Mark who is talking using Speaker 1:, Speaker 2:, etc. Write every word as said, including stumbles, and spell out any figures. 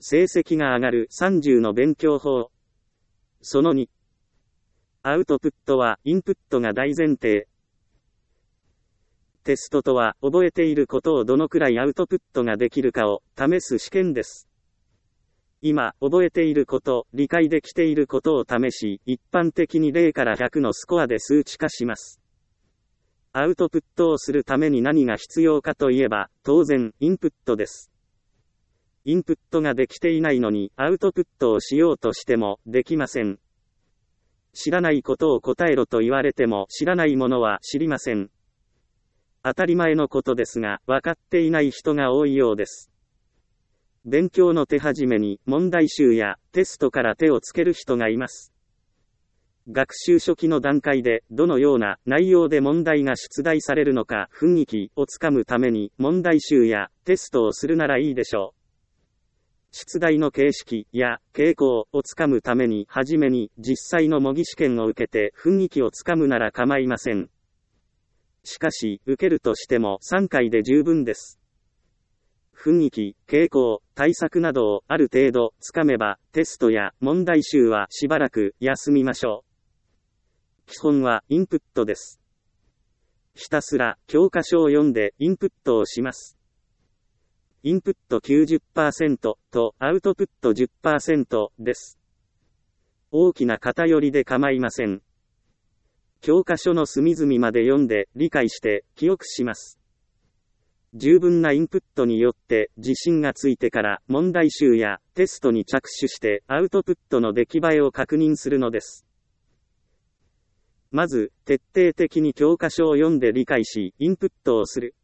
Speaker 1: 成績が上がるさんじゅうの勉強法。そのに。アウトプットはインプットが大前提。テストとは覚えていることをどのくらいアウトプットができるかを試す試験です。今覚えていること、理解できていることを試し、一般的にゼロからひゃくのスコアで数値化します。アウトプットをするために何が必要かといえば、当然インプットです。インプットができていないのにアウトプットをしようとしてもできません。知らないことを答えろと言われても知らないものは知りません。当たり前のことですが、分かっていない人が多いようです。勉強の手始めに問題集やテストから手をつける人がいます。学習初期の段階でどのような内容で問題が出題されるのか雰囲気をつかむために問題集やテストをするならいいでしょう。出題の形式や傾向をつかむためにはじめに実際の模擬試験を受けて雰囲気をつかむなら構いません。しかし、受けるとしてもさんかいで十分です。雰囲気、傾向、対策などをある程度つかめば、テストや問題集はしばらく休みましょう。基本はインプットです。ひたすら教科書を読んでインプットをします。インプット きゅうじゅっパーセント とアウトプット じゅっパーセント です。大きな偏りで構いません。教科書の隅々まで読んで理解して記憶します。十分なインプットによって自信がついてから問題集やテストに着手してアウトプットの出来栄えを確認するのです。まず、徹底的に教科書を読んで理解し、インプットをする。